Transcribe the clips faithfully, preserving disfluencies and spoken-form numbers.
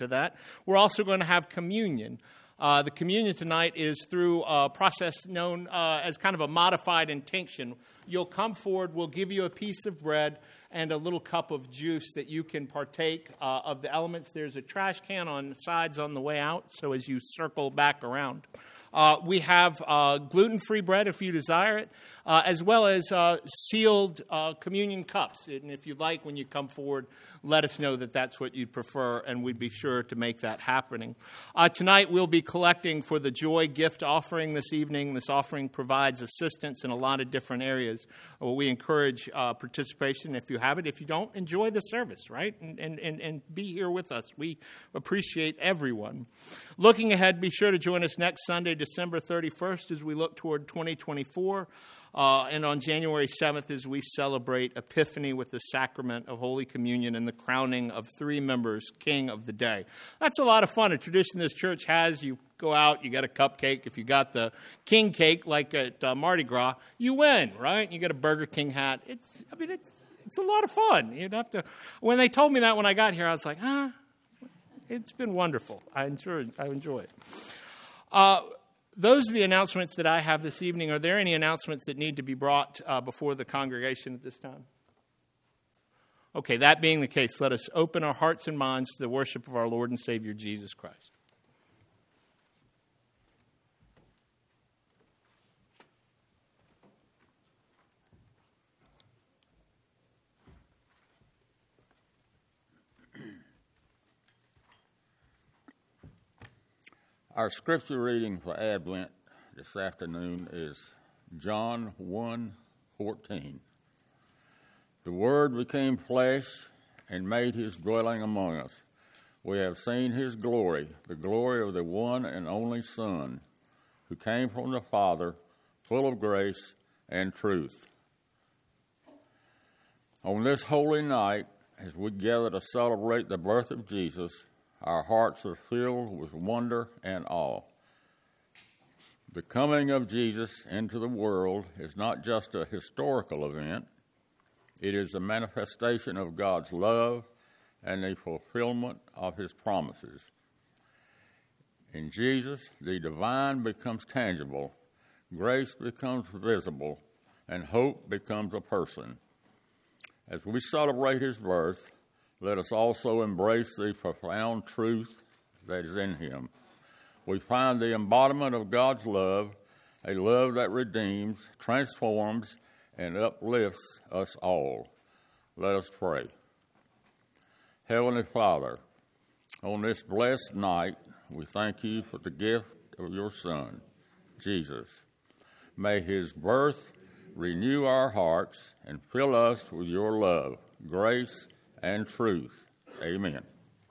to that. We're also going to have communion. Uh, the communion tonight is through a process known uh, as kind of a modified intinction. You'll come forward, we'll give you a piece of bread and a little cup of juice that you can partake uh, of the elements. There's a trash can on the sides on the way out, so as you circle back around. Uh, we have uh, gluten-free bread if you desire it, uh, as well as uh, sealed uh, communion cups. And if you'd like, when you come forward, let us know that that's what you'd prefer, and we'd be sure to make that happening. Uh, tonight, we'll be collecting for the Joy Gift Offering this evening. This offering provides assistance in a lot of different areas. Well, we encourage uh, participation if you have it. If you don't, enjoy the service, right? And, and, and, and be here with us. We appreciate everyone. Looking ahead, be sure to join us next Sunday, December thirty-first, as we look toward twenty twenty-four. Uh, and on January seventh, as we celebrate Epiphany with the sacrament of Holy Communion and the crowning of three members, King of the Day. That's a lot of fun. A tradition this church has. You go out, you get a cupcake. If you got the king cake, like at uh, Mardi Gras, you win, right? You get a Burger King hat. It's, I mean, it's it's a lot of fun. You'd have to. When they told me that when I got here, I was like, ah, it's been wonderful. I enjoy, I enjoy it. Uh, Those are the announcements that I have this evening. Are there any announcements that need to be brought uh, before the congregation at this time? Okay, that being the case, let us open our hearts and minds to the worship of our Lord and Savior, Jesus Christ. Our scripture reading for Advent this afternoon is John one fourteen. The Word became flesh and made his dwelling among us. We have seen his glory, the glory of the one and only Son, who came from the Father, full of grace and truth. On this holy night, as we gather to celebrate the birth of Jesus, our hearts are filled with wonder and awe. The coming of Jesus into the world is not just a historical event. It is a manifestation of God's love and the fulfillment of his promises. In Jesus, the divine becomes tangible, grace becomes visible, and hope becomes a person. As we celebrate his birth, let us also embrace the profound truth that is in him. We find the embodiment of God's love, a love that redeems, transforms, and uplifts us all. Let us pray. Heavenly Father, on this blessed night, we thank you for the gift of your Son, Jesus. May his birth renew our hearts and fill us with your love, grace, and truth. Amen.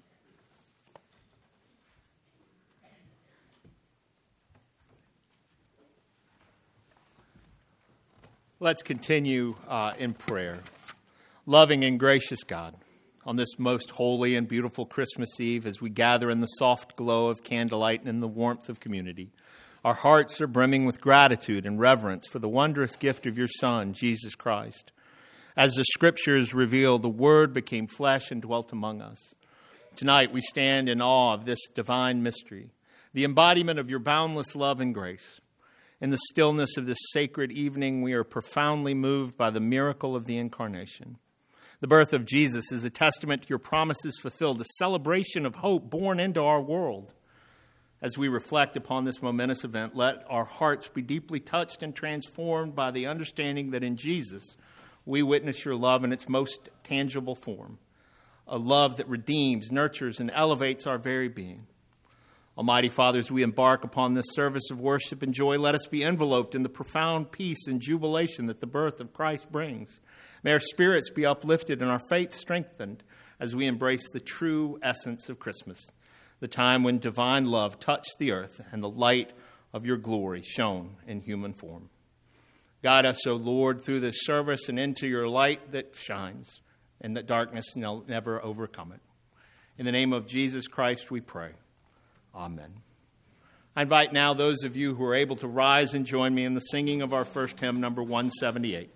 Let's continue uh, in prayer. Loving and gracious God, on this most holy and beautiful Christmas Eve, as we gather in the soft glow of candlelight and in the warmth of community, our hearts are brimming with gratitude and reverence for the wondrous gift of your Son, Jesus Christ. As the Scriptures reveal, the Word became flesh and dwelt among us. Tonight we stand in awe of this divine mystery, the embodiment of your boundless love and grace. In the stillness of this sacred evening, we are profoundly moved by the miracle of the Incarnation. The birth of Jesus is a testament to your promises fulfilled, a celebration of hope born into our world. As we reflect upon this momentous event, let our hearts be deeply touched and transformed by the understanding that in Jesus, we witness your love in its most tangible form, a love that redeems, nurtures, and elevates our very being. Almighty Father, as we embark upon this service of worship and joy, let us be enveloped in the profound peace and jubilation that the birth of Christ brings. May our spirits be uplifted and our faith strengthened as we embrace the true essence of Christmas, the time when divine love touched the earth and the light of your glory shone in human form. Guide us, O Lord, through this service and into your light that shines, and that darkness will never overcome it. In the name of Jesus Christ we pray. Amen. I invite now those of you who are able to rise and join me in the singing of our first hymn, number one seventy-eight.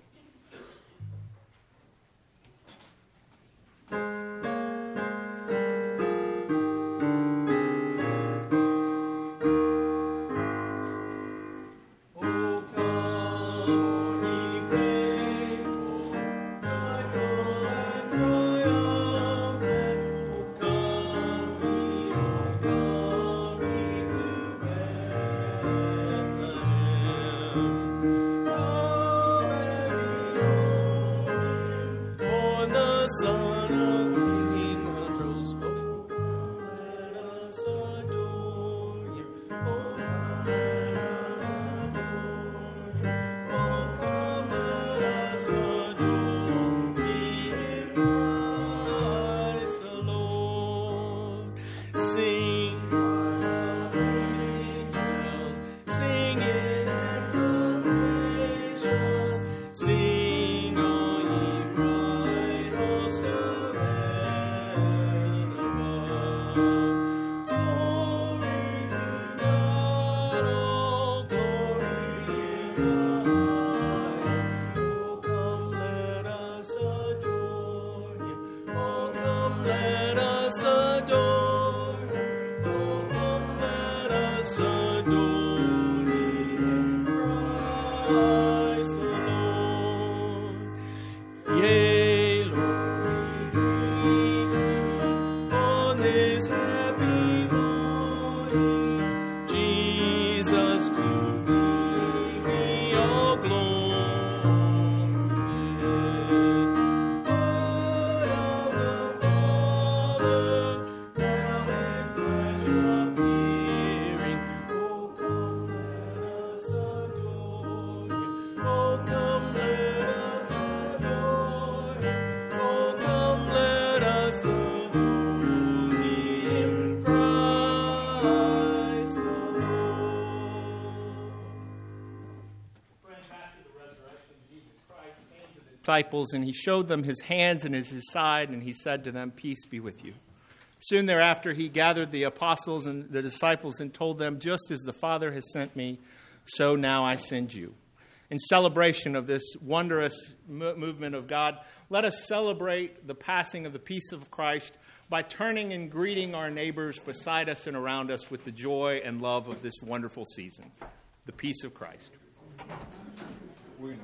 Disciples, and he showed them his hands and his, his side, and he said to them, "Peace be with you." Soon thereafter, he gathered the apostles and the disciples and told them, "Just as the Father has sent me, so now I send you." In celebration of this wondrous mo- movement of God, let us celebrate the passing of the peace of Christ by turning and greeting our neighbors beside us and around us with the joy and love of this wonderful season. The peace of Christ. We-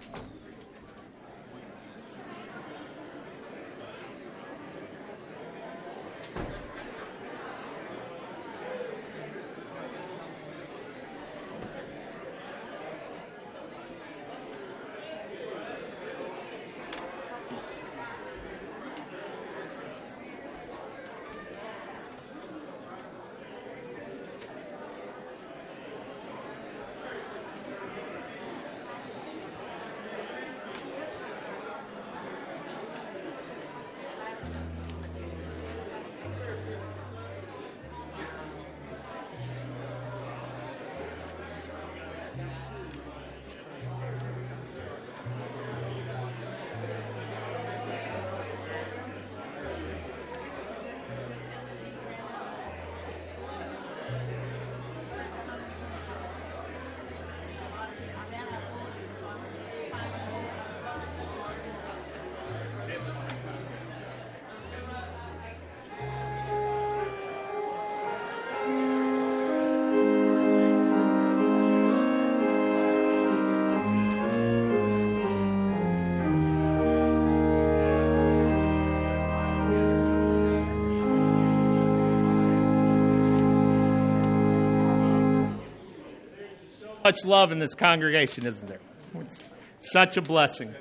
Much love in this congregation, isn't there? It's such a blessing.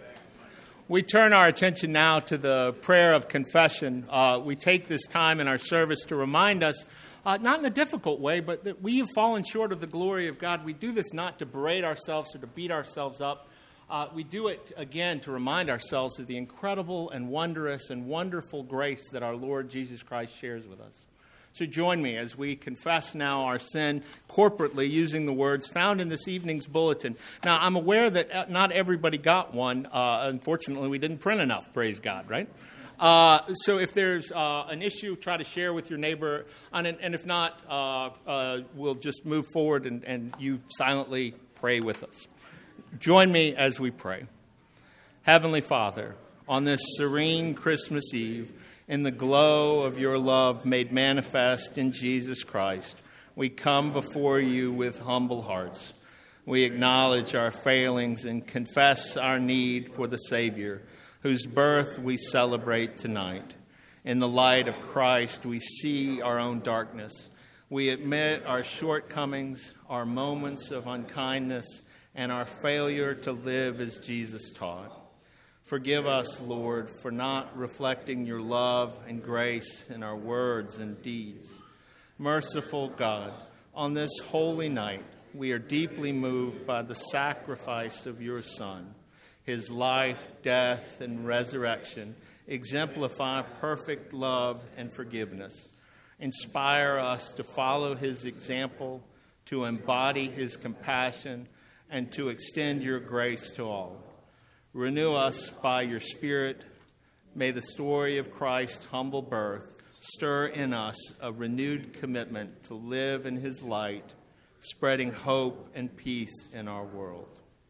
We turn our attention now to the prayer of confession. Uh, we take this time in our service to remind us, uh, not in a difficult way, but that we have fallen short of the glory of God. We do this not to berate ourselves or to beat ourselves up. Uh, we do it, again, to remind ourselves of the incredible and wondrous and wonderful grace that our Lord Jesus Christ shares with us. So join me as we confess now our sin corporately using the words found in this evening's bulletin. Now, I'm aware that not everybody got one. Uh, unfortunately, we didn't print enough, praise God, right? Uh, so if there's uh, an issue, try to share with your neighbor. And, and if not, uh, uh, we'll just move forward and, and you silently pray with us. Join me as we pray. Heavenly Father, on this serene Christmas Eve, in the glow of your love made manifest in Jesus Christ, we come before you with humble hearts. We acknowledge our failings and confess our need for the Savior, whose birth we celebrate tonight. In the light of Christ, we see our own darkness. We admit our shortcomings, our moments of unkindness, and our failure to live as Jesus taught. Forgive us, Lord, for not reflecting your love and grace in our words and deeds. Merciful God, on this holy night, we are deeply moved by the sacrifice of your Son. His life, death, and resurrection exemplify perfect love and forgiveness. Inspire us to follow his example, to embody his compassion, and to extend your grace to all. Renew us by your Spirit. May the story of Christ's humble birth stir in us a renewed commitment to live in his light, spreading hope and peace in our world.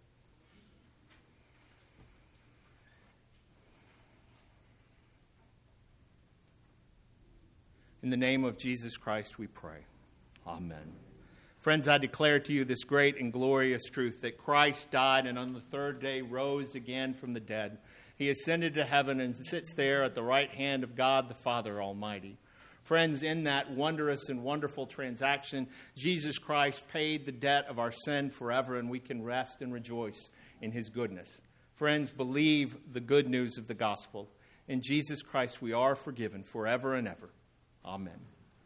In the name of Jesus Christ we pray. Amen. Friends, I declare to you this great and glorious truth that Christ died and on the third day rose again from the dead. He ascended to heaven and sits there at the right hand of God the Father Almighty. Friends, in that wondrous and wonderful transaction, Jesus Christ paid the debt of our sin forever, and we can rest and rejoice in his goodness. Friends, believe the good news of the gospel. In Jesus Christ we are forgiven forever and ever. Amen.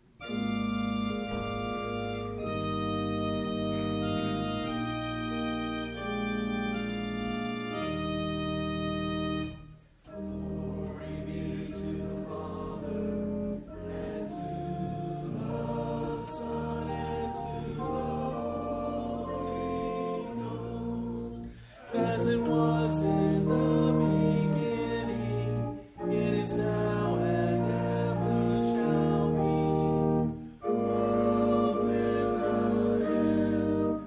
As it was in the beginning, it is now and ever shall be, world without end.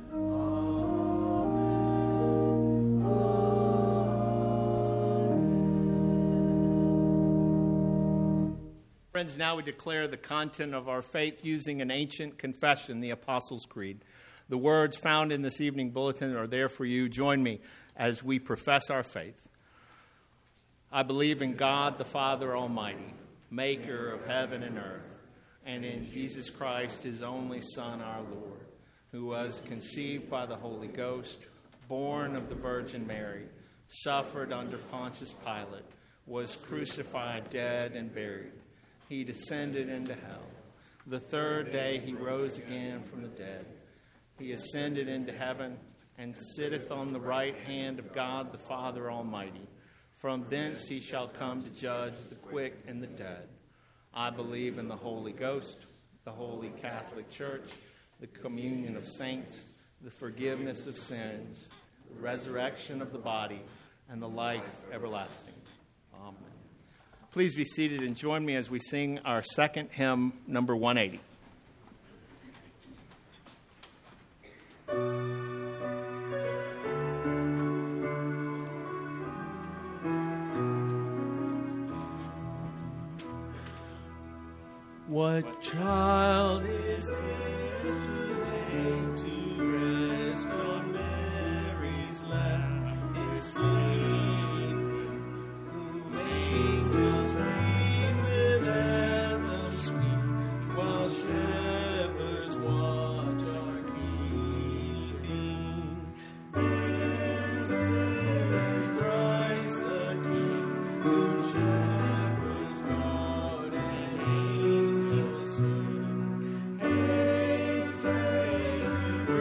Amen. Friends, now we declare the content of our faith using an ancient confession, the Apostles' Creed. The words found in this evening bulletin are there for you. Join me as we profess our faith. I believe in God the Father Almighty, maker of heaven and earth, and in Jesus Christ, his only Son, our Lord, who was conceived by the Holy Ghost, born of the Virgin Mary, suffered under Pontius Pilate, was crucified, dead, and buried. He descended into hell. The third day he rose again from the dead. He ascended into heaven and sitteth on the right hand of God the Father Almighty. From thence he shall come to judge the quick and the dead. I believe in the Holy Ghost, the Holy Catholic Church, the communion of saints, the forgiveness of sins, the resurrection of the body, and the life everlasting. Amen. Please be seated and join me as we sing our second hymn, number one eighty. What child is this today to rest on Mary's lap in sleeping, whom angels ring with anthems sweet, while shepherds watch are keeping? This, this is Christ the King, whom shepherds guard and angels sing. Haste, haste to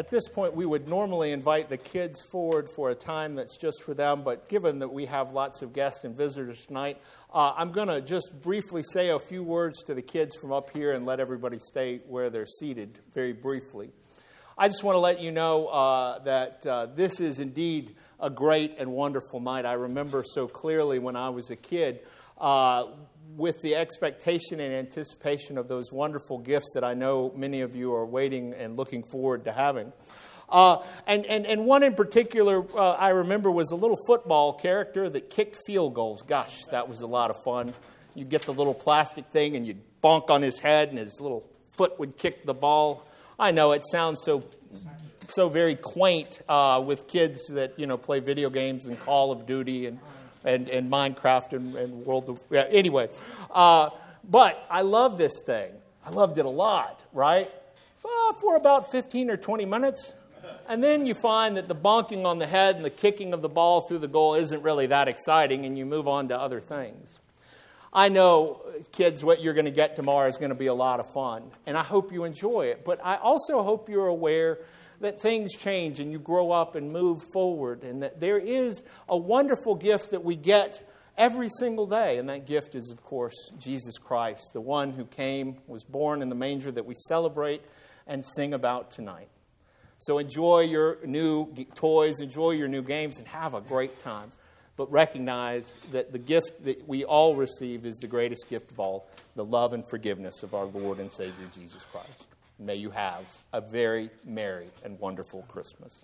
at this point, we would normally invite the kids forward for a time that's just for them, but given that we have lots of guests and visitors tonight, uh, I'm going to just briefly say a few words to the kids from up here and let everybody stay where they're seated very briefly. I just want to let you know uh, that uh, this is indeed a great and wonderful night. I remember so clearly when I was a kid, uh, with the expectation and anticipation of those wonderful gifts that I know many of you are waiting and looking forward to having. Uh, and, and, and one in particular uh, I remember was a little football character that kicked field goals. Gosh, that was a lot of fun. You'd get the little plastic thing and you'd bonk on his head and his little foot would kick the ball. I know it sounds so so very quaint uh, with kids that, you know, play video games and Call of Duty and And, and Minecraft and, and World of... Yeah, anyway, uh, but I love this thing. I loved it a lot, right? Uh, for about fifteen or twenty minutes. And then you find that the bonking on the head and the kicking of the ball through the goal isn't really that exciting, and you move on to other things. I know, kids, what you're going to get tomorrow is going to be a lot of fun, and I hope you enjoy it. But I also hope you're aware that things change and you grow up and move forward, and that there is a wonderful gift that we get every single day, and that gift is, of course, Jesus Christ, the one who came, was born in the manger that we celebrate and sing about tonight. So enjoy your new toys, enjoy your new games, and have a great time. But recognize that the gift that we all receive is the greatest gift of all, the love and forgiveness of our Lord and Savior, Jesus Christ. May you have a very merry and wonderful Christmas.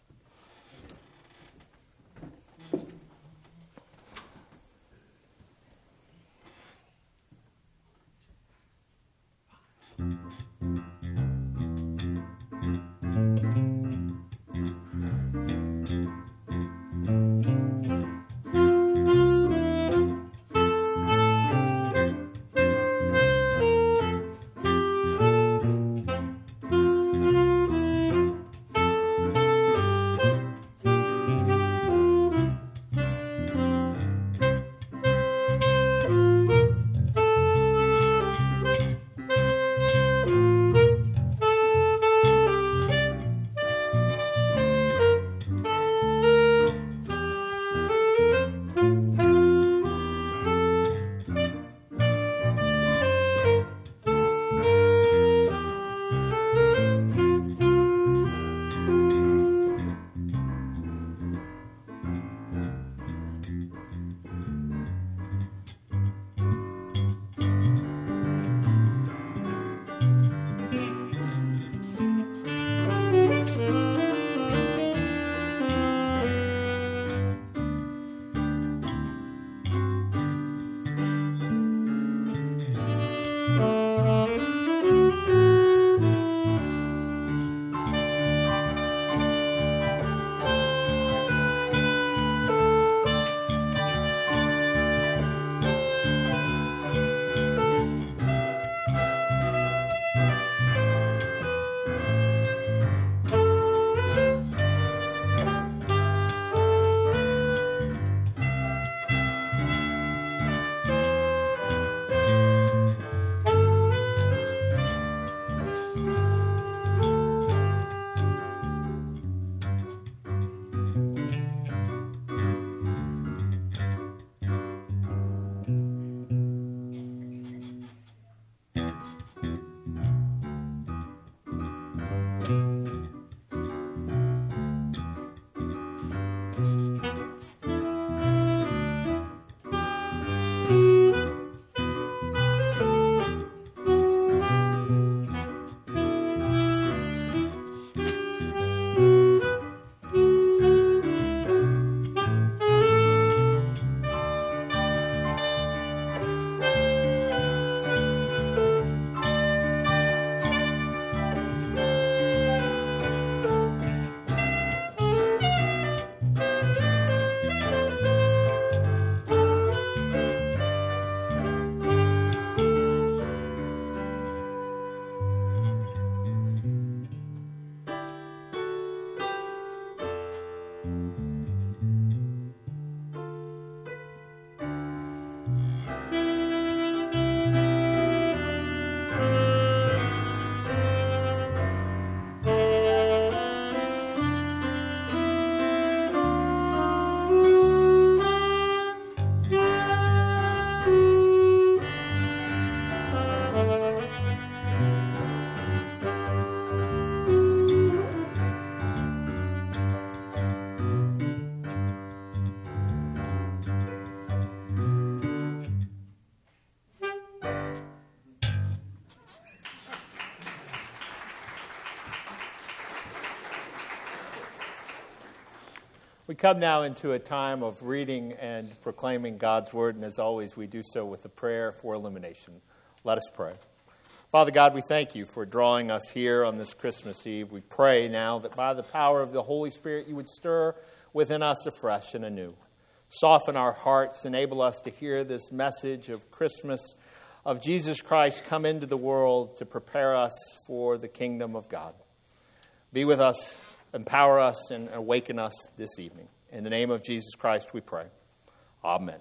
We come now into a time of reading and proclaiming God's Word, and as always, we do so with a prayer for illumination. Let us pray. Father God, we thank you for drawing us here on this Christmas Eve. We pray now that by the power of the Holy Spirit, you would stir within us afresh and anew. Soften our hearts, enable us to hear this message of Christmas, of Jesus Christ come into the world to prepare us for the kingdom of God. Be with us, empower us, and awaken us this evening. In the name of Jesus Christ we pray. Amen.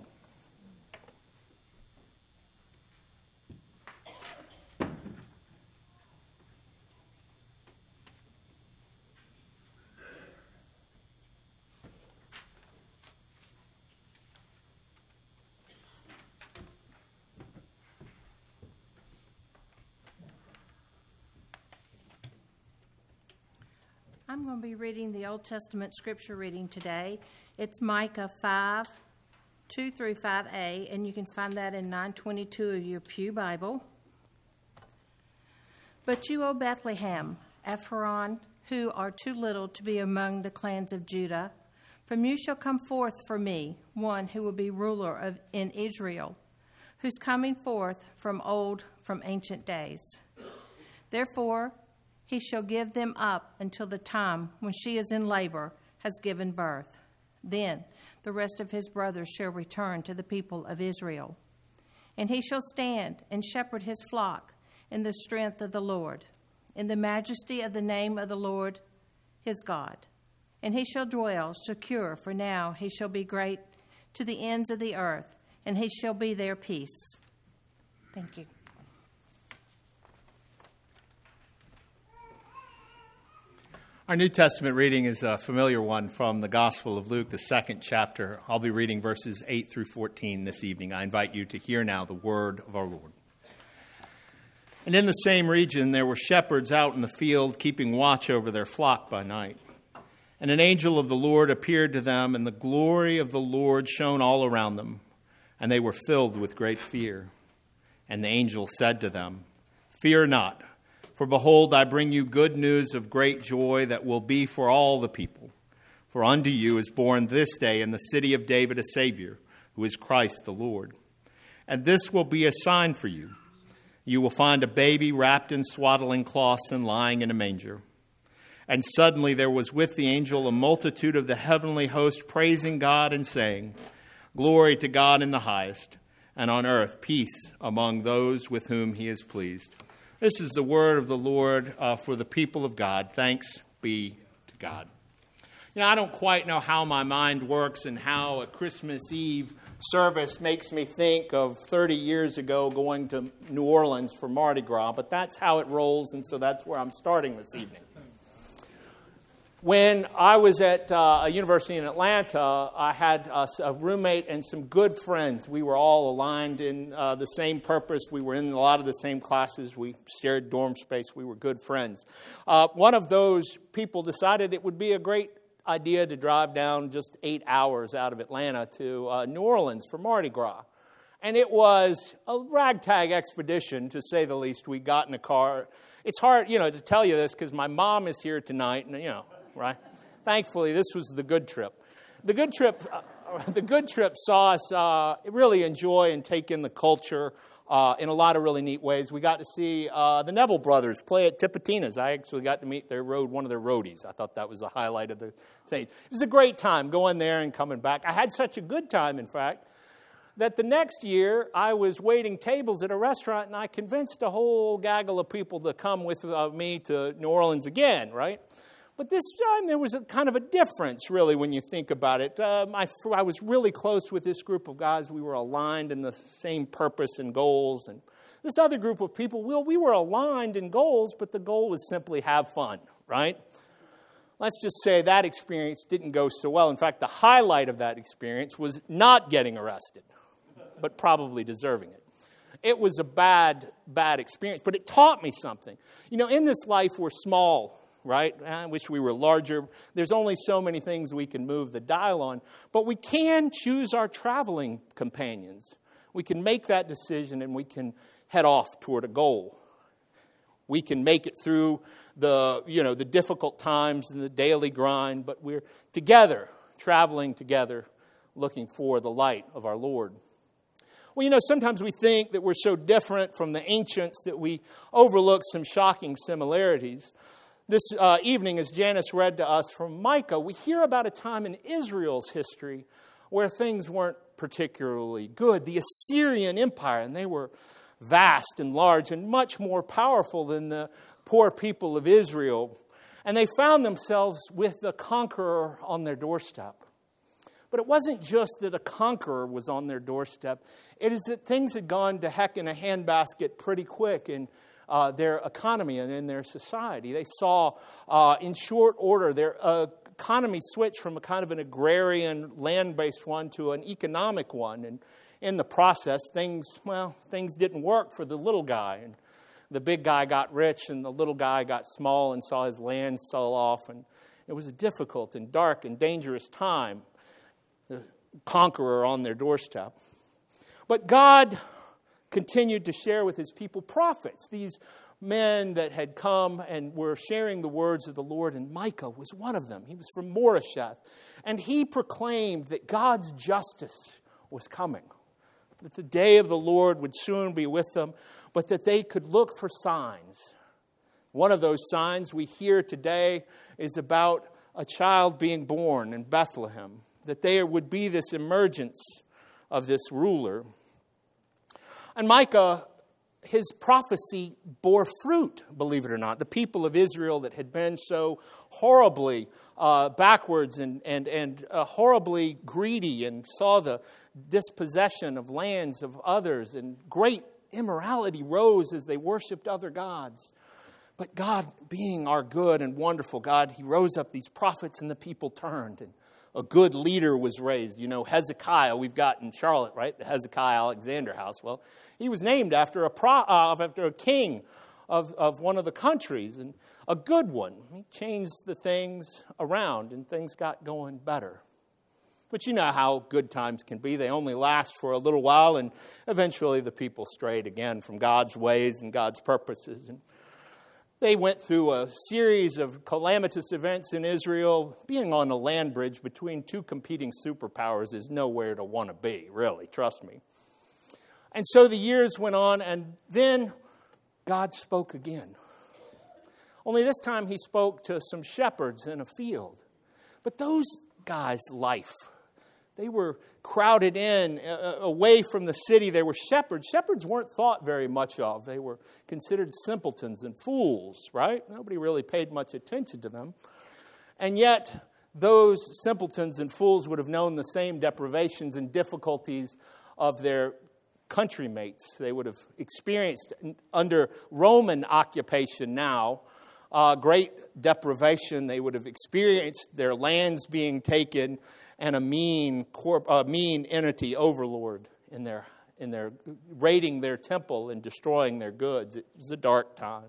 I'm going to be reading the Old Testament scripture reading today. It's Micah five, two through five a, and you can find that in nine twenty-two of your Pew Bible. But you, O Bethlehem, Ephraim, who are too little to be among the clans of Judah, from you shall come forth for me one who will be ruler of in Israel, whose coming forth from old, from ancient days. Therefore, he shall give them up until the time when she is in labor has given birth. Then the rest of his brothers shall return to the people of Israel. And he shall stand and shepherd his flock in the strength of the Lord, in the majesty of the name of the Lord his God. And he shall dwell secure, for now he shall be great to the ends of the earth, and he shall be their peace. Thank you. Our New Testament reading is a familiar one from the Gospel of Luke, the second chapter. I'll be reading verses eight through fourteen this evening. I invite you to hear now the word of our Lord. And in the same region there were shepherds out in the field, keeping watch over their flock by night. And an angel of the Lord appeared to them, and the glory of the Lord shone all around them, and they were filled with great fear. And the angel said to them, "Fear not. For behold, I bring you good news of great joy that will be for all the people. For unto you is born this day in the city of David a Savior, who is Christ the Lord. And this will be a sign for you. You will find a baby wrapped in swaddling cloths and lying in a manger." And suddenly there was with the angel a multitude of the heavenly host praising God and saying, "Glory to God in the highest, and on earth peace among those with whom he is pleased." This is the word of the Lord uh, for the people of God. Thanks be to God. You know, I don't quite know how my mind works and how a Christmas Eve service makes me think of thirty years ago going to New Orleans for Mardi Gras, but that's how it rolls, and so that's where I'm starting this evening. When I was at uh, a university in Atlanta, I had uh, a roommate and some good friends. We were all aligned in uh, the same purpose. We were in a lot of the same classes. We shared dorm space. We were good friends. Uh, one of those people decided it would be a great idea to drive down just eight hours out of Atlanta to uh, New Orleans for Mardi Gras. And it was a ragtag expedition, to say the least. We got in a car. It's hard, you know, to tell you this because my mom is here tonight, and, you know, right? Thankfully, this was the good trip. The good trip, uh, the good trip saw us uh, really enjoy and take in the culture uh, in a lot of really neat ways. We got to see uh, the Neville brothers play at Tipitina's. I actually got to meet their road, one of their roadies. I thought that was the highlight of the thing. It was a great time going there and coming back. I had such a good time, in fact, that the next year I was waiting tables at a restaurant, and I convinced a whole gaggle of people to come with uh, me to New Orleans again, right? But this time there was a kind of a difference, really, when you think about it. Um, I, I was really close with this group of guys. We were aligned in the same purpose and goals. And this other group of people, well, we were aligned in goals, but the goal was simply have fun, right? Let's just say that experience didn't go so well. In fact, the highlight of that experience was not getting arrested, but probably deserving it. It was a bad, bad experience, but it taught me something. You know, in this life, we're small, right? I wish we were larger. There's only so many things we can move the dial on, but we can choose our traveling companions. We can make that decision, and we can head off toward a goal. We can make it through the, you know, the difficult times and the daily grind, but we're together traveling together, looking for the light of our Lord. Well, you know, sometimes we think that we're so different from the ancients that we overlook some shocking similarities. This uh, evening, as Janice read to us from Micah, we hear about a time in Israel's history where things weren't particularly good. The Assyrian Empire, and they were vast and large and much more powerful than the poor people of Israel. And they found themselves with a conqueror on their doorstep. But it wasn't just that a conqueror was on their doorstep. It is that things had gone to heck in a handbasket pretty quick in uh, their economy and in their society. They saw uh, in short order their uh, economy switch from a kind of an agrarian, land-based one to an economic one. And in the process, things, well, things didn't work for the little guy. And the big guy got rich and the little guy got small and saw his land sell off. And it was a difficult and dark and dangerous time. The conqueror on their doorstep. But God continued to share with his people prophets, these men that had come and were sharing the words of the Lord, and Micah was one of them. He was from Moresheth, and he proclaimed that God's justice was coming, that the day of the Lord would soon be with them, but that they could look for signs. One of those signs we hear today is about a child being born in Bethlehem, that there would be this emergence of this ruler. And Micah, his prophecy bore fruit, believe it or not. The people of Israel that had been so horribly uh, backwards and, and, and uh, horribly greedy and saw the dispossession of lands of others, and great immorality rose as they worshipped other gods. But God, being our good and wonderful God, he rose up these prophets and the people turned, and a good leader was raised. You know, Hezekiah, we've got in Charlotte, right? The Hezekiah Alexander House. Well, he was named after a pro, uh, after a king of, of one of the countries, and a good one. He changed the things around, and things got going better. But you know how good times can be. They only last for a little while, and eventually the people strayed again from God's ways and God's purposes. And they went through a series of calamitous events in Israel. Being on a land bridge between two competing superpowers is nowhere to want to be, really, trust me. And so the years went on, and then God spoke again. Only this time he spoke to some shepherds in a field. But those guys' life, they were crowded in, uh, away from the city. They were shepherds. Shepherds weren't thought very much of. They were considered simpletons and fools, right? Nobody really paid much attention to them. And yet, those simpletons and fools would have known the same deprivations and difficulties of their country mates. They would have experienced, under Roman occupation now, uh, great deprivation. They would have experienced their lands being taken, and a mean, corp, uh, mean entity overlord in their in their raiding their temple and destroying their goods. It was a dark time.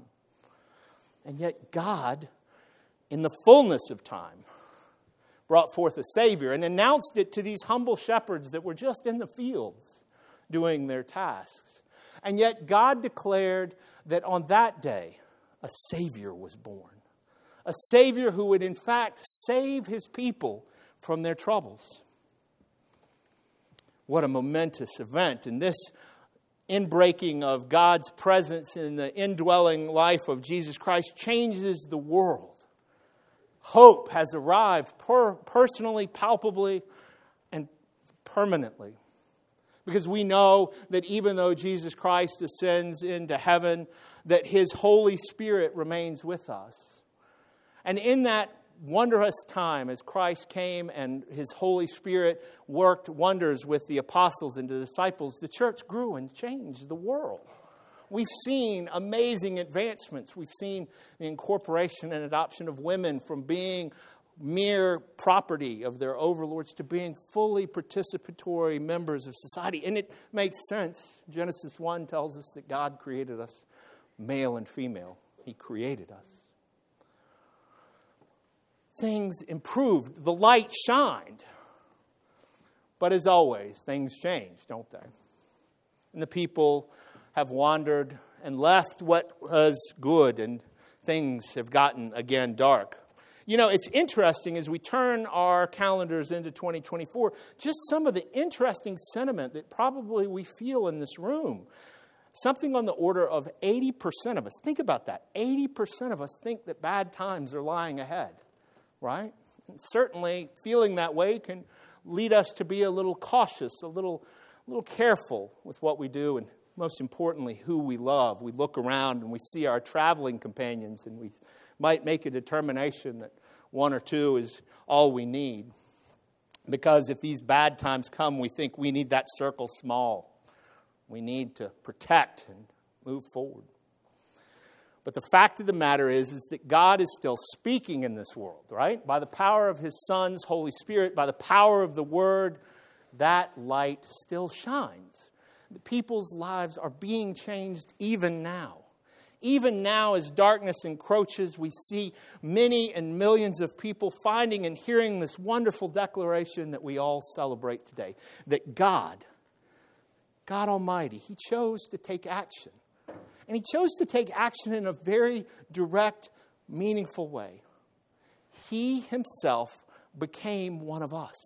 And yet God, in the fullness of time, brought forth a Savior and announced it to these humble shepherds that were just in the fields doing their tasks. And yet God declared that on that day, a Savior was born. A Savior who would in fact save his people from their troubles. What a momentous event. And this inbreaking of God's presence in the indwelling life of Jesus Christ changes the world. Hope has arrived per- personally, palpably, and permanently. Because we know that even though Jesus Christ ascends into heaven, that his Holy Spirit remains with us. And in that wondrous time, as Christ came and his Holy Spirit worked wonders with the apostles and the disciples, the church grew and changed the world. We've seen amazing advancements. We've seen the incorporation and adoption of women from being mere property of their overlords to being fully participatory members of society. And it makes sense. Genesis one tells us that God created us male and female. He created us. Things improved. The light shined. But as always, things change, don't they? And the people have wandered and left what was good, and things have gotten again dark. You know, it's interesting as we turn our calendars into twenty twenty-four, just some of the interesting sentiment that probably we feel in this room. Something on the order of eighty percent of us, think about that, eighty percent of us think that bad times are lying ahead, right? And certainly feeling that way can lead us to be a little cautious, a little, a little careful with what we do, and most importantly, who we love. We look around and we see our traveling companions, and we might make a determination that one or two is all we need. Because if these bad times come, we think we need that circle small. We need to protect and move forward. But the fact of the matter is, is that God is still speaking in this world, right? By the power of His Son's Holy Spirit, by the power of the Word, that light still shines. The people's lives are being changed even now. Even now, as darkness encroaches, we see many and millions of people finding and hearing this wonderful declaration that we all celebrate today. That God, God Almighty, He chose to take action. And He chose to take action in a very direct, meaningful way. He Himself became one of us.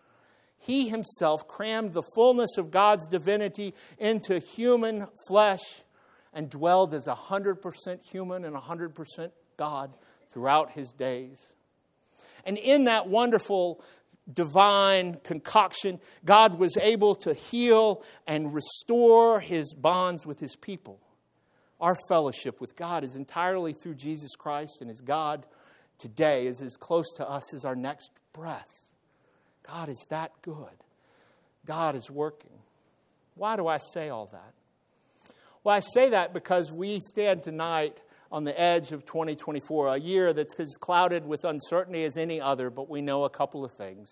He Himself crammed the fullness of God's divinity into human flesh and dwelled as one hundred percent human and one hundred percent God throughout His days. And in that wonderful divine concoction, God was able to heal and restore His bonds with His people. Our fellowship with God is entirely through Jesus Christ, and His God today is as close to us as our next breath. God is that good. God is working. Why do I say all that? Well, I say that because we stand tonight on the edge of twenty twenty-four, a year that's as clouded with uncertainty as any other, but we know a couple of things.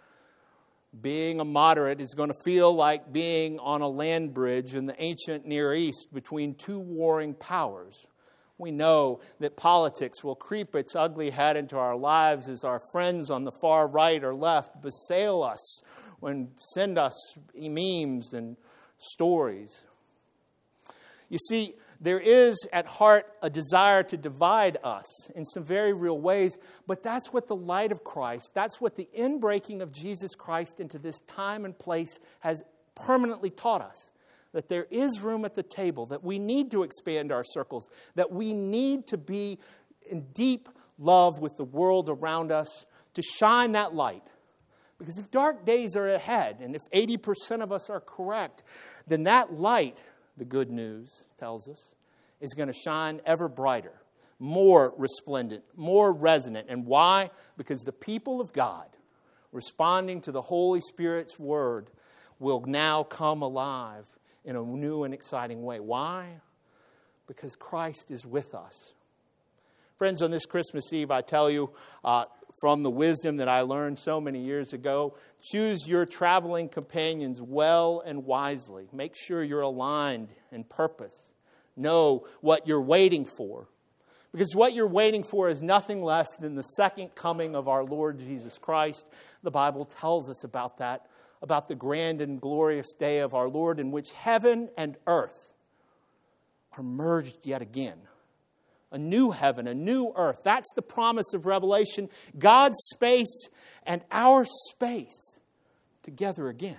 Being a moderate is going to feel like being on a land bridge in the ancient Near East between two warring powers. We know that politics will creep its ugly head into our lives as our friends on the far right or left besail us and send us memes and stories. You see, there is at heart a desire to divide us in some very real ways, but that's what the light of Christ, that's what the inbreaking of Jesus Christ into this time and place has permanently taught us. That there is room at the table, that we need to expand our circles, that we need to be in deep love with the world around us, to shine that light. Because if dark days are ahead, and if eighty percent of us are correct, then that light, the good news tells us, is going to shine ever brighter, more resplendent, more resonant. And why? Because the people of God, responding to the Holy Spirit's word, will now come alive in a new and exciting way. Why? Because Christ is with us. Friends, on this Christmas Eve, I tell you, uh, from the wisdom that I learned so many years ago, choose your traveling companions well and wisely. Make sure you're aligned in purpose. Know what you're waiting for. Because what you're waiting for is nothing less than the second coming of our Lord Jesus Christ. The Bible tells us about that, about the grand and glorious day of our Lord in which heaven and earth are merged yet again. A new heaven, a new earth. That's the promise of Revelation. God's space and our space together again.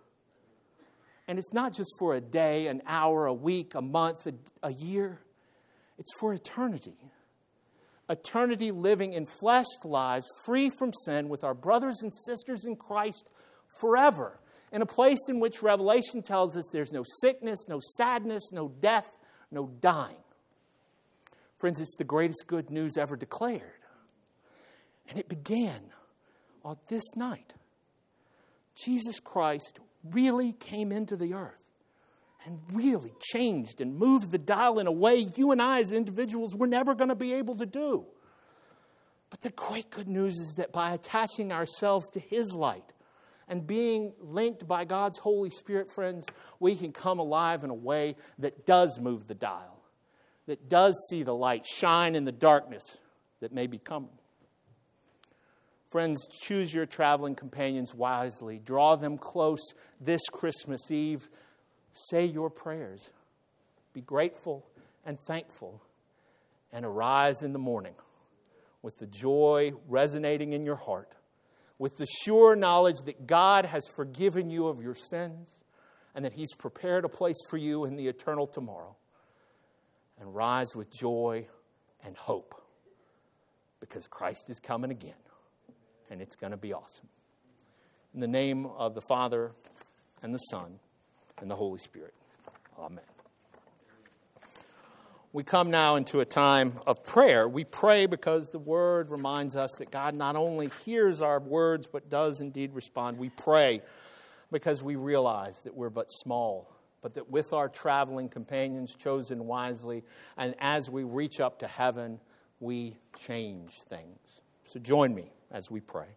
And it's not just for a day, an hour, a week, a month, a, a year. It's for eternity. Eternity living in fleshed lives, free from sin, with our brothers and sisters in Christ forever. In a place in which Revelation tells us there's no sickness, no sadness, no death, no dying. Friends, it's the greatest good news ever declared. And it began on this night. Jesus Christ really came into the earth and really changed and moved the dial in a way you and I as individuals were never going to be able to do. But the great good news is that by attaching ourselves to His light and being linked by God's Holy Spirit, friends, we can come alive in a way that does move the dial, that does see the light shine in the darkness that may be coming. Friends, choose your traveling companions wisely. Draw them close this Christmas Eve. Say your prayers. Be grateful and thankful. And arise in the morning with the joy resonating in your heart, with the sure knowledge that God has forgiven you of your sins and that He's prepared a place for you in the eternal tomorrow. And rise with joy and hope, because Christ is coming again, and it's going to be awesome. In the name of the Father, and the Son, and the Holy Spirit. Amen. We come now into a time of prayer. We pray because the Word reminds us that God not only hears our words, but does indeed respond. We pray because we realize that we're but small, but that with our traveling companions chosen wisely, and as we reach up to heaven, we change things. So join me as we pray.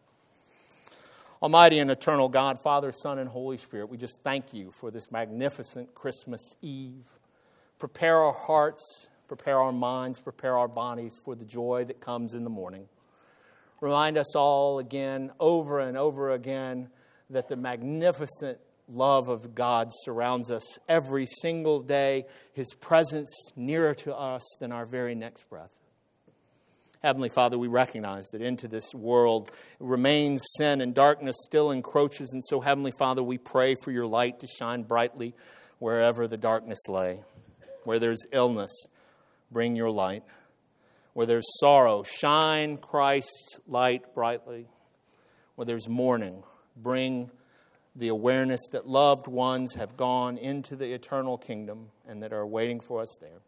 Almighty and eternal God, Father, Son, and Holy Spirit, we just thank you for this magnificent Christmas Eve. Prepare our hearts, prepare our minds, prepare our bodies for the joy that comes in the morning. Remind us all again, over and over again, that the magnificent love of God surrounds us every single day, His presence nearer to us than our very next breath. Heavenly Father, we recognize that into this world remains sin and darkness still encroaches. And so, Heavenly Father, we pray for your light to shine brightly wherever the darkness lay. Where there's illness, bring your light. Where there's sorrow, shine Christ's light brightly. Where there's mourning, bring the awareness that loved ones have gone into the eternal kingdom and that are waiting for us there.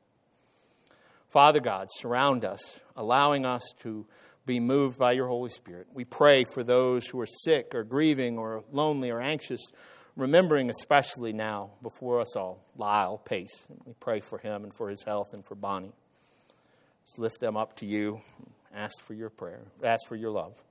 Father God, surround us, allowing us to be moved by your Holy Spirit. We pray for those who are sick or grieving or lonely or anxious, remembering especially now before us all, Lyle Pace. We pray for him and for his health and for Bonnie. Just lift them up to you. Ask for your prayer. Ask for your love.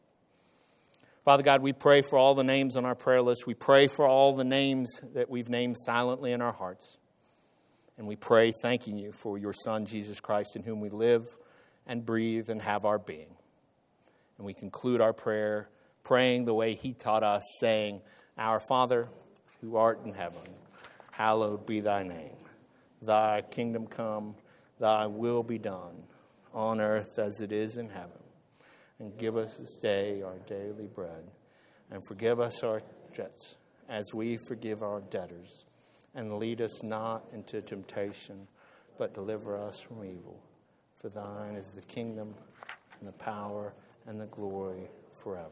Father God, we pray for all the names on our prayer list. We pray for all the names that we've named silently in our hearts. And we pray thanking you for your Son, Jesus Christ, in whom we live and breathe and have our being. And we conclude our prayer praying the way he taught us, saying, Our Father, who art in heaven, hallowed be thy name. Thy kingdom come, thy will be done, on earth as it is in heaven. And give us this day our daily bread. And forgive us our debts, as we forgive our debtors. And lead us not into temptation, but deliver us from evil. For thine is the kingdom, and the power, and the glory forever.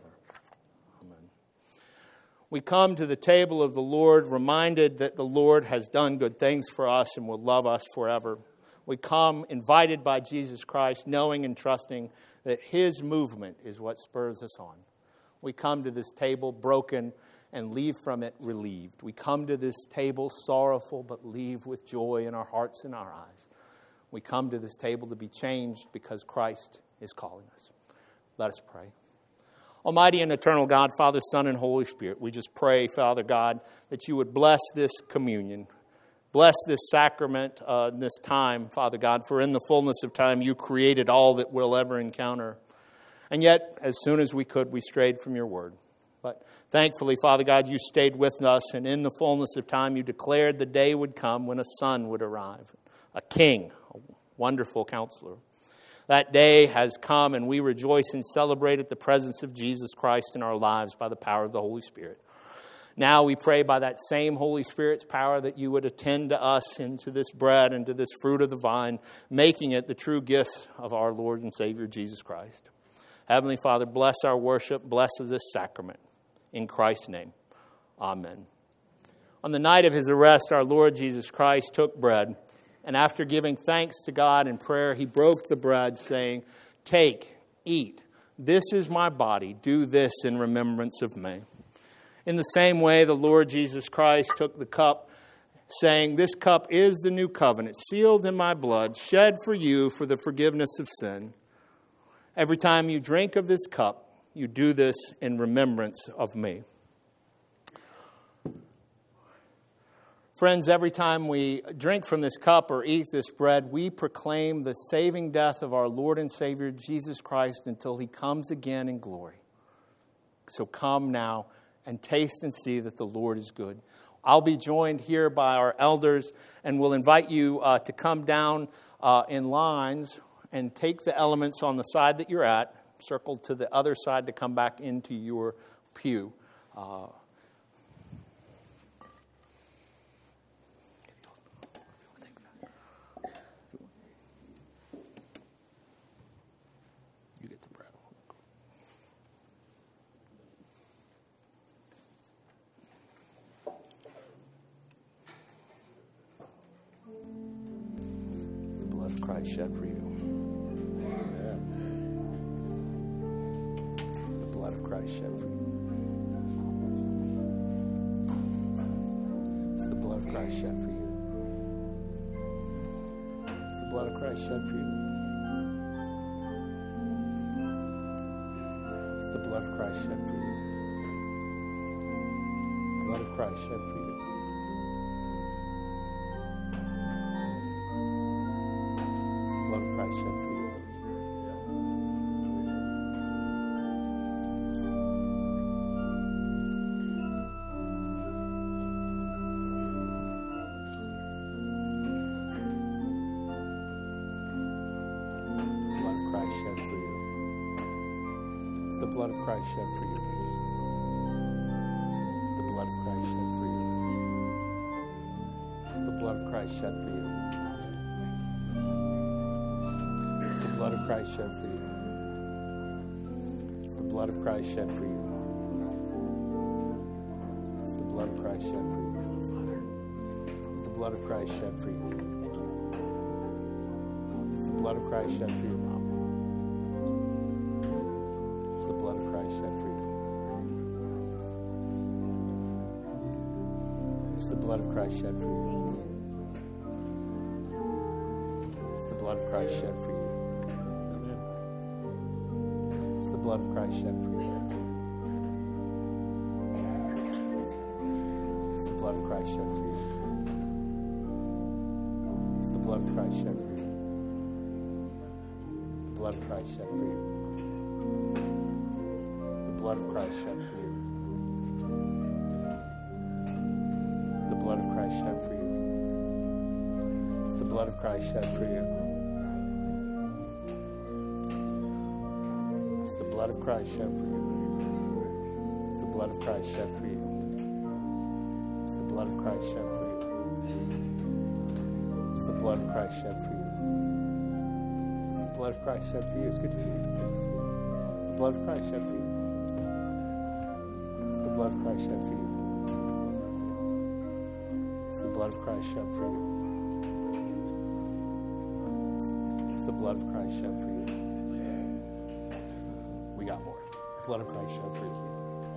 Amen. We come to the table of the Lord, reminded that the Lord has done good things for us and will love us forever. We come invited by Jesus Christ, knowing and trusting that his movement is what spurs us on. We come to this table broken and leave from it relieved. We come to this table sorrowful, but leave with joy in our hearts and our eyes. We come to this table to be changed because Christ is calling us. Let us pray. Almighty and eternal God, Father, Son, and Holy Spirit, we just pray, Father God, that you would bless this communion. Bless this sacrament, uh, this time, Father God, for in the fullness of time you created all that we'll ever encounter. And yet, as soon as we could, we strayed from your word. But thankfully, Father God, you stayed with us, and in the fullness of time, you declared the day would come when a son would arrive, a king, a wonderful counselor. That day has come, and we rejoice and celebrate at the presence of Jesus Christ in our lives by the power of the Holy Spirit. Now we pray by that same Holy Spirit's power that you would attend to us into this bread and to this fruit of the vine, making it the true gifts of our Lord and Savior Jesus Christ. Heavenly Father, bless our worship, bless this sacrament. In Christ's name, amen. On the night of his arrest, our Lord Jesus Christ took bread, and after giving thanks to God in prayer, he broke the bread, saying, Take, eat. This is my body. Do this in remembrance of me. In the same way, the Lord Jesus Christ took the cup, saying, This cup is the new covenant, sealed in my blood, shed for you for the forgiveness of sin. Every time you drink of this cup, you do this in remembrance of me. Friends, every time we drink from this cup or eat this bread, we proclaim the saving death of our Lord and Savior Jesus Christ until he comes again in glory. So come now and taste and see that the Lord is good. I'll be joined here by our elders, and we'll invite you uh, to come down uh, in lines and take the elements on the side that you're at. circle to the other side to come back into your pew. Uh, you get the bread. The blood of Christ shed for you. Christ shed for you. It's the blood of Christ shed for you. It's the blood of Christ shed for you. It's the blood of Christ shed for you. Blood of Christ shed for you. It's the blood of Christ shed for you. The blood of Christ shed for you. The blood of Christ shed for you. The blood of Christ shed for you. The blood of Christ shed for you. The blood of Christ shed for you. The blood of Christ shed for you. The blood of Christ shed for you. The blood of Christ shed for you, Mom. The blood of Christ shed for you. It's the blood of Christ shed for you. It's the blood of Christ shed for you. It's the blood of Christ shed for you. It's the blood of Christ shed for you. It's the blood of Christ shed for you. The blood of Christ shed for you. The blood of Christ shed for you. The blood of Christ shed for you. It's the blood of Christ shed for you. It's the blood of Christ shed for you. It's the blood of Christ shed for you. It's the blood of Christ shed for you. It's the blood of Christ shed for you. It's the blood of Christ shed for you. It's good to see you. Good to see you. It's the blood of Christ shed for you. It's the blood of Christ shed for you. It's the blood of Christ shed for you. It's the blood of Christ shed for you. We got more. Blood of Christ shed for you.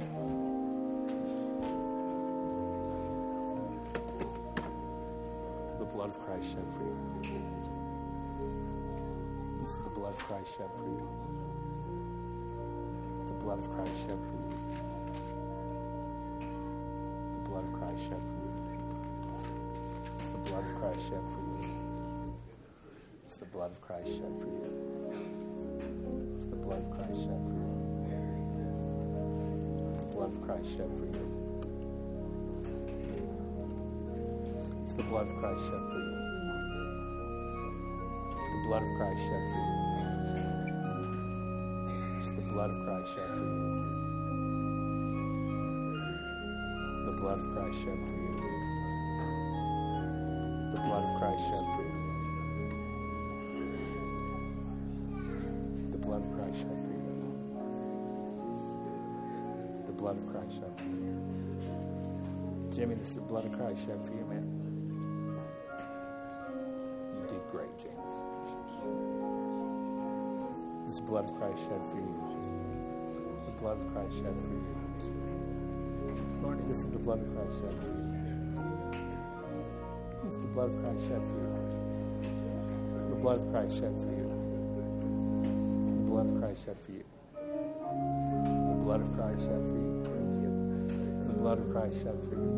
The blood of Christ shed for you. This is the blood of Christ shed for you. The blood of Christ shed for you. The blood of Christ shed for you. It's the blood of Christ shed for you. It's the blood of Christ shed for you. It's the blood of Christ shed for you. It's the blood of Christ shed for you. It's the blood of Christ shed for you. The blood of Christ shed for you. It's the blood of Christ shed for you. The blood of Christ shed for you. The blood of Christ shed for you. The blood of Christ shed for you. The blood of Christ shed for you. Jimmy, this is the blood of Christ shed for you, man. You did great, James. This is the blood of Christ shed for you. The blood of Christ shed for you. Marty, this is the blood of Christ shed for you. This is the blood of Christ shed for you. The blood of Christ shed for you. The blood of Christ shed for you. The blood of Christ shed for you. The blood of Christ shed for you.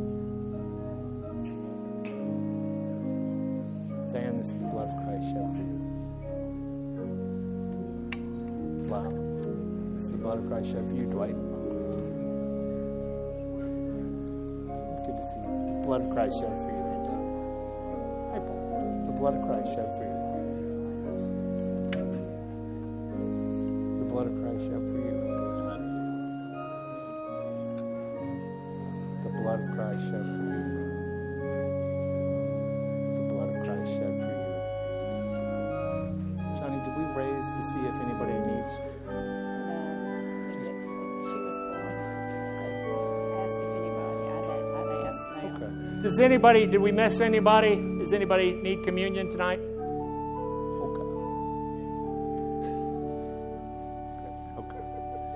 Dan, this is the blood of Christ shed for you. Wow. This is the blood of Christ shed for you, Dwight. It's good to see you. The blood of Christ shed for you. Hey, Paul. The blood of Christ shed for you. The blood blood of Christ shed for you. The blood of Christ shed for you. The blood of Christ shed for you. Johnny, did we raise to see if anybody needs? She was going to ask if anybody, I'd, I'd ask now. Okay. Does anybody, did we miss anybody? Does anybody need communion tonight? Okay. Okay.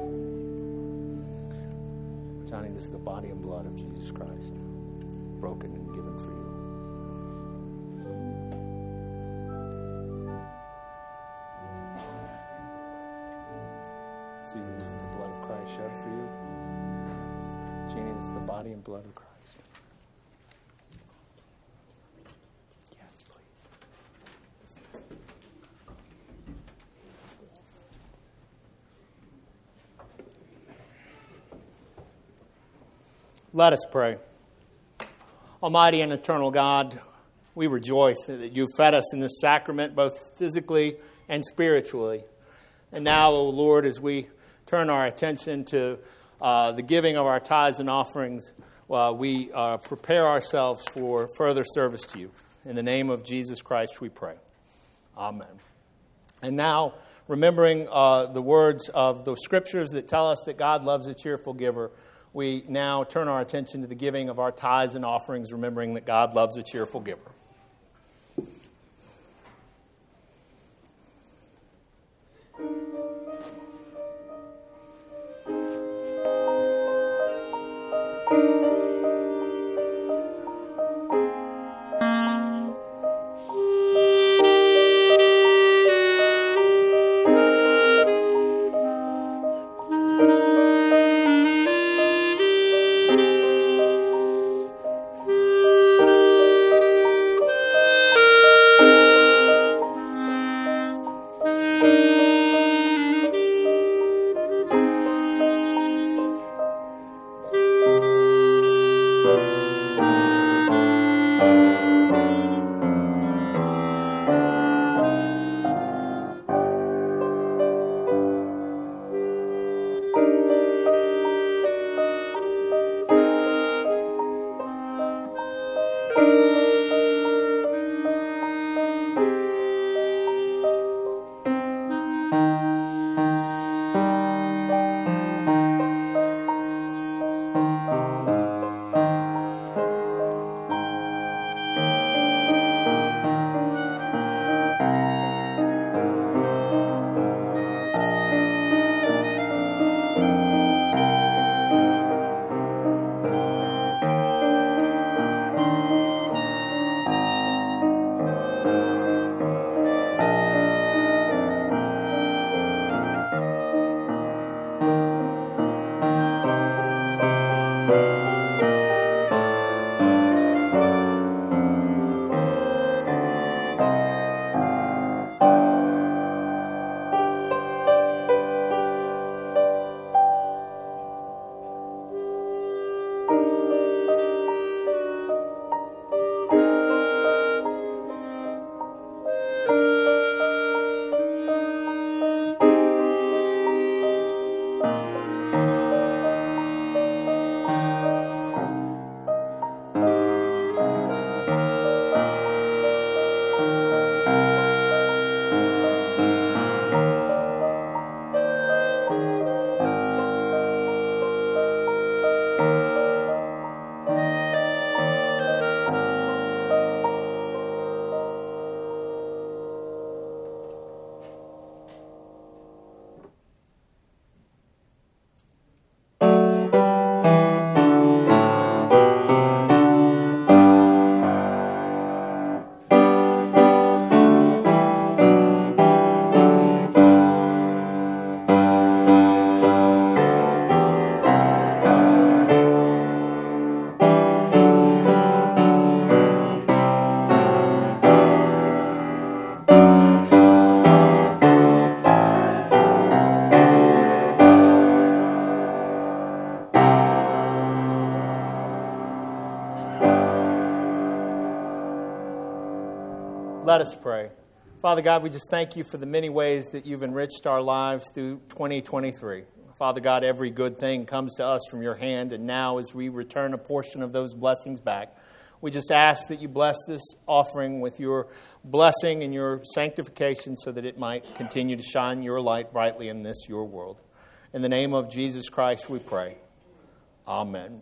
Johnny, this is the body and blood of Jesus Christ, broken and given for you. Susan, this is the blood of Christ shed for you. Jeannie, this is the body and blood of Christ. Yes, please. Let us pray. Almighty and eternal God, we rejoice that you fed us in this sacrament both physically and spiritually. And now, O Lord, as we turn our attention to uh, the giving of our tithes and offerings, uh, we uh, prepare ourselves for further service to you. In the name of Jesus Christ we pray. Amen. And now, remembering uh, the words of the scriptures that tell us that God loves a cheerful giver, we now turn our attention to the giving of our tithes and offerings, remembering that God loves a cheerful giver. Let us pray. Father God, we just thank you for the many ways that you've enriched our lives through twenty twenty-three. Father God, every good thing comes to us from your hand, and now as we return a portion of those blessings back, we just ask that you bless this offering with your blessing and your sanctification so that it might continue to shine your light brightly in this, your world. In the name of Jesus Christ we pray. Amen.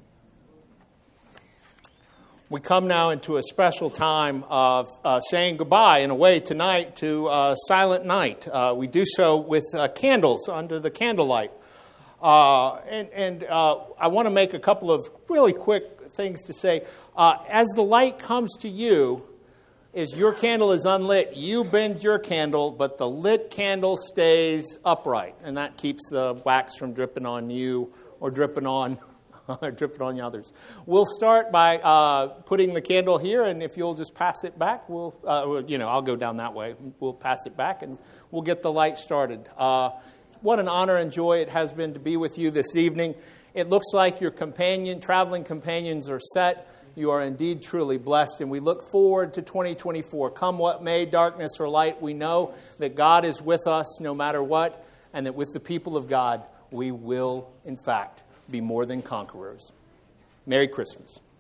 We come now into a special time of uh, saying goodbye, in a way, tonight to uh, Silent Night. Uh, we do so with uh, candles under the candlelight. Uh, and and uh, I want to make a couple of really quick things to say. Uh, as the light comes to you, as your candle is unlit, you bend your candle, but the lit candle stays upright. And that keeps the wax from dripping on you or dripping on dripping on the others. We'll start by uh, putting the candle here, and if you'll just pass it back, we'll, uh, you know, I'll go down that way. We'll pass it back, and we'll get the light started. Uh, what an honor and joy it has been to be with you this evening. It looks like your companion, traveling companions are set. You are indeed truly blessed, and we look forward to twenty twenty-four. Come what may, darkness or light, we know that God is with us no matter what, and that with the people of God, we will, in fact, be more than conquerors. Merry Christmas.